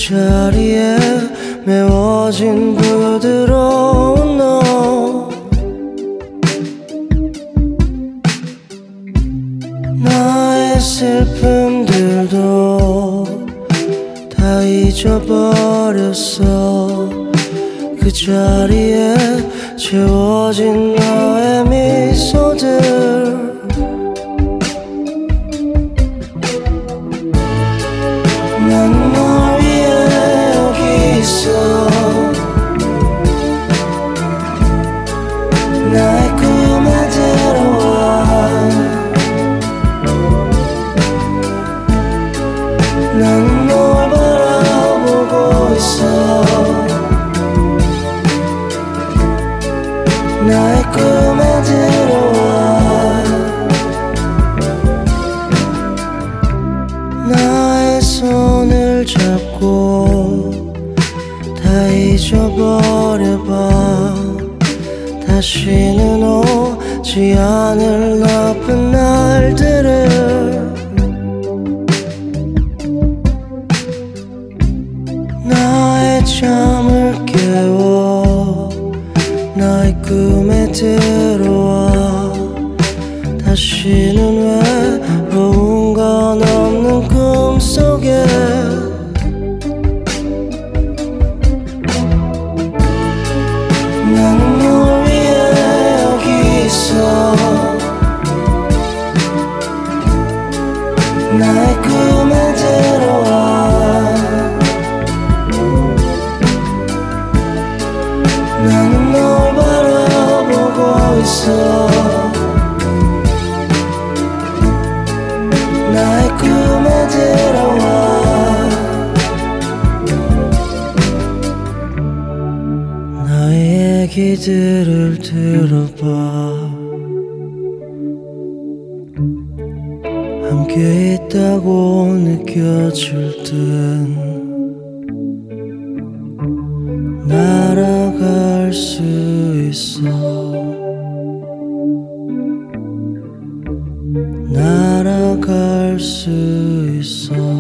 자리에 메워진 부드러운 너 나의 슬픔들도 다 잊어버렸어 그 자리에 채워진 너의 미소들 난 널 위해 여기 있어 나의 꿈에 들어와 난 널 바라보고 있어 나의 꿈에 들어와 나의 손을 잡고 다 잊어버려봐 다시는 오지 않을 나쁜 날들을 나의 잠을 깨워 나의 꿈에 들어와 다시는 외로운 건 없는 꿈속에 나는 널 위해 여기 있어 나의 꿈에 들어와 나는 널 바라보고 있어 나의 꿈에 들어와 나의 얘기들을 들어봐 함께 있다고 느껴질 땐 날아갈 수 있어 날아갈 수 있어